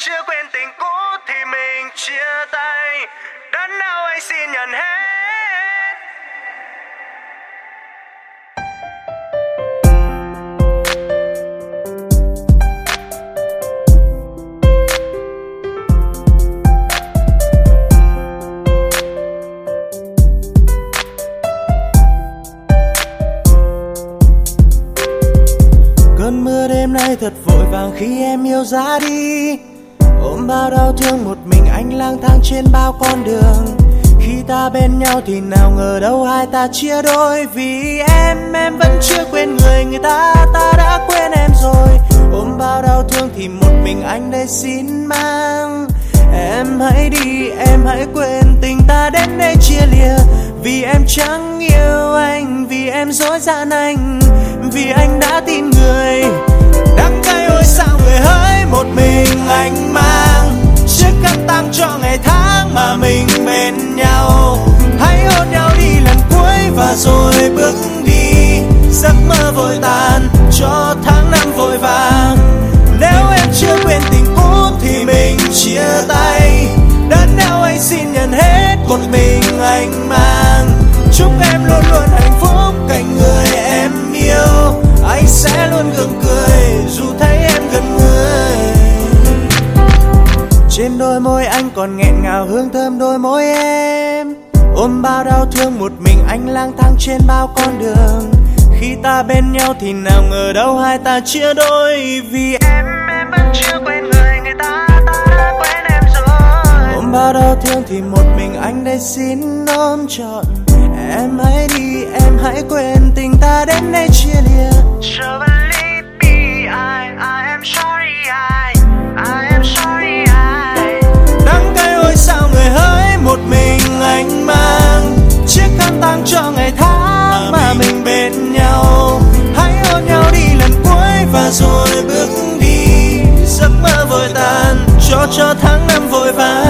chưa quên tình cũ thì mình chia tay. Đến nào anh xin nhận hết. Cơn mưa đêm nay thật vội vàng khi em yêu ra đi. Ôm bao đau thương một mình anh lang thang trên bao con đường. Khi ta bên nhau thì nào ngờ đâu hai ta chia đôi. Vì em vẫn chưa quên người ta đã quên em rồi. Ôm bao đau thương thì một mình anh đây xin mang. Em hãy đi, em hãy quên tình ta đến đây chia lìa. Vì em chẳng yêu anh, vì em dối gian anh, vì anh đã tin người. Đắng cay ôi sao người hỡi một mình anh mang. Chiếc khăn tang cho ngày tháng mà mình bên nhau. Hãy hôn nhau đi lần cuối và rồi bước đi. Giấc mơ vội tàn cho tháng năm vội vàng. Nếu em chưa quên tình cũ thì mình chia tay. Đến nào anh xin nhận hết một mình anh mang. Chúc em luôn luôn hạnh phúc cạnh người em yêu. Anh sẽ luôn gượng cười dù thấy em gần người. Trên đôi môi anh còn nghẹn ngào hương thơm đôi môi em. Ôm bao đau thương một mình anh lang thang trên bao con đường. Khi ta bên nhau thì nào ngờ đâu hai ta chia đôi. Vì em vẫn chưa quên người ta đã quên em rồi. Ôm bao đau thương thì một mình anh đây xin ôm trọn. Em hãy đi, em hãy quên tình ta đến đây chia lìa. So believe me, I am sorry, I am sorry, Đắng cay ôi sao người hỡi một mình anh mang. Chiếc khăn tang cho ngày tháng mà mình bên nhau. Hãy hôn nhau đi lần cuối và rồi bước đi. Giấc mơ vội tàn cho tháng năm vội vàng.